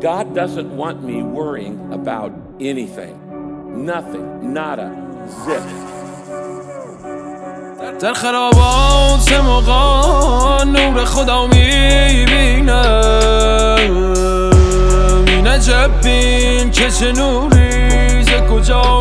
God doesn't want me worrying about anything. Nothing. Nada. Zip. در خرابات مغان نور خدا میبینم این عجب بین که چه نوری ز کجا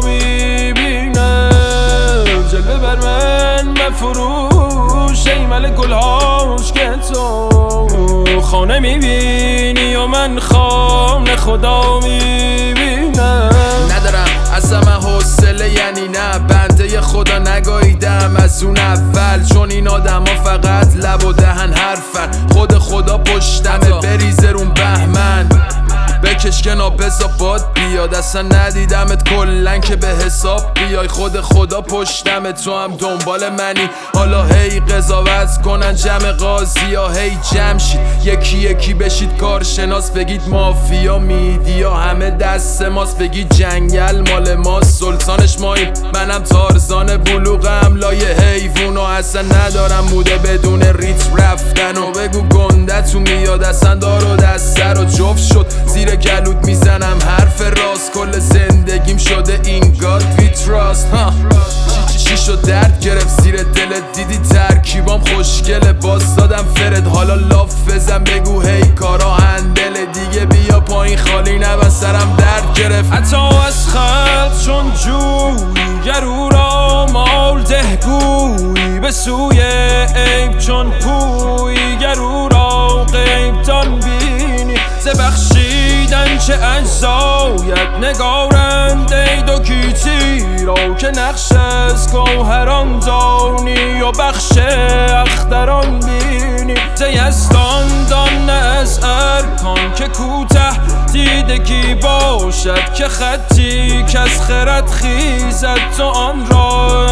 میبینم جلوه بر من مفروش ای مل گلهاش که تو خانه میبینی و من خانه خدا میبینم ندارم اصلا من حوصله یعنی نه بنده خدا نگاهیدم از اون اول چون این آدم ها فقط لب و دهن حرفن خود خدا پشتمه بریزه رون بهمن بکش کنار بزا باد بیاد اصلا ندیدمت کلن که به حساب بیای خود خدا پشتمه تو هم دنبال منی حالا هی قضاوت کنن جمع قاضی ها هی جمع شید یکی یکی بشید کارشناس بگید مافیا میدیا همه دست ماست بگید جنگل مال ماست سلطانش ماییم منم تارزان بلوغم لایه حیوون و اصلا ندارم موده بدون ریت رفتن و بگو گندتون میاد اصلا دار و دسته رو جفت شد زیر گلود میزنم حرف راست کل زندگیم شده این God we trust چی شد درد گرفت زیر دلت دیدی ترکیبام خوشگله باز دادم فرد حالا لاف بزن بگو هی کارا هندله دیگه بیا پایین خالی نبن سرم درد گرفت حتی از خلق چون جویی گرو را مال دهگویی به سوی عیب چون پویی گرو را غیب دان بینی ز بخشیدن چه اجزایت نگارند ای دو گیتی را که نقش از گوهران دانی و بخش اختران بینی ز یزدان دان از ارکان که کوته دیدگی باشد که خطی که از خرد خیزد تو آن را